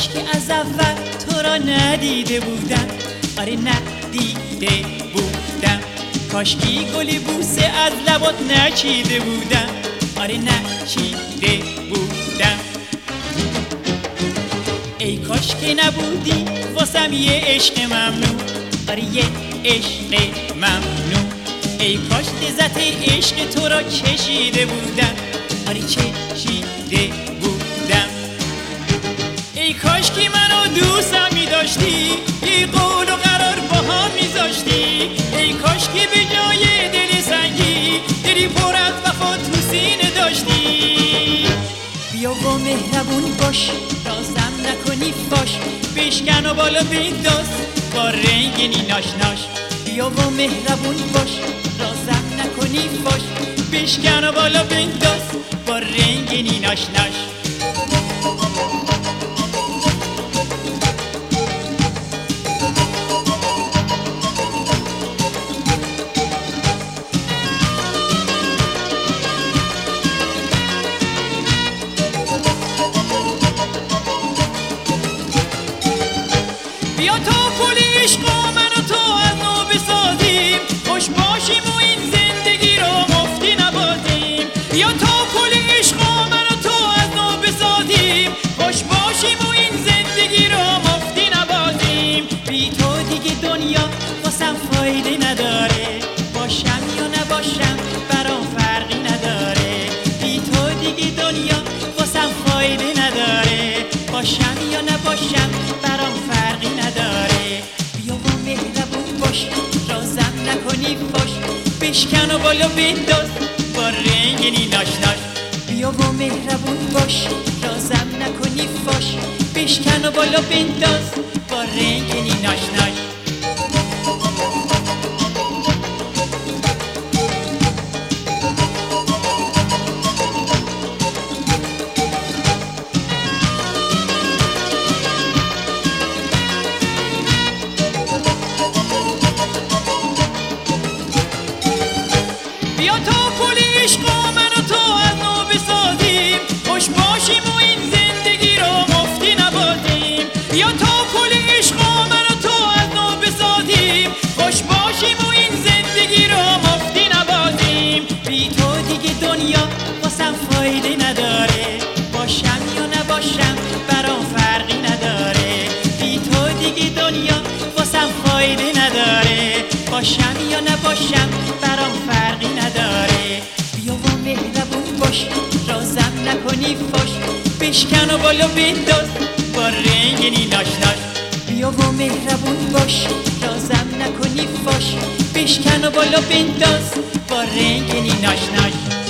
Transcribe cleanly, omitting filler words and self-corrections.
کاش که از اول تو را ندیده بودم، آره ندیده بودم. کاشکی گلی بوسه از لبات نچیده بودم، آره نچیده بودم. ای کاش که نبودی واسم یه عشق ممنون، آره یه عشق ممنون. ای کاش لذت عشق تو را چشیده بودم، آره چشیده بودم. ای کاش که منو دوستم می‌داشتی، یه قول و قرار با هم می‌ذاشتی. ای کاش که به جای دل سنگی دلی پر از وفا تو سینه داشتی. بیا و مهربون باش، رازم نکنی فاش، بشکن و بالا بنداز با رنگینی ناشناش. بیا و مهربون باش، رازم نکنی فاش، بشکن و بالا بنداز با رنگینی ناشناش. بیا تا پل عشق و من و تو از نو بسازیم، خوش باشیم و این زندگی رو مفتی نبازیم. بیا تا پل عشق و من و تو از نو بسازیم، خوش باشیم و این زندگی رو مفتی نبازیم. بی تو دیگه دنیا واسم فایده نداره، باشم یا نباشم برام فرقی نداره. بی تو دیگه دنیا واسم فایده نداره، باشم یا نباشم برام فرقی نداره. بیا و مهربون باش، رازم نکنی فاش، بشکن و بالا بنداز با رنگینی ناشناش. بیا و مهربون باش، رازم نکنی فاش، بشکن و بالا بنداز با رنگینی ناشناش. بیا تا پل عشق و من و تو از نو بسازیم، خوش باشیم و این زندگی رو مفتی نبازیم. بیا تا پل عشق و من و تو از نو بسازیم، خوش باشیم و این زندگی رو مفتی نبازیم. بی تو دیگه دنیا واسم فایده نداره، باشم یا نباشم برام فرقی نداره. بی تو دیگه دنیا واسم فایده نداره، باشم یا نباشم برام فرقی نداره. بیا و مهربون باش، رازم نکنی فاش، بشکن و بالا بنداز با رنگینی ناشناش. بیا و مهربون باش، رازم نکنی فاش، بشکن و بالا بنداز با رنگینی ناشناش.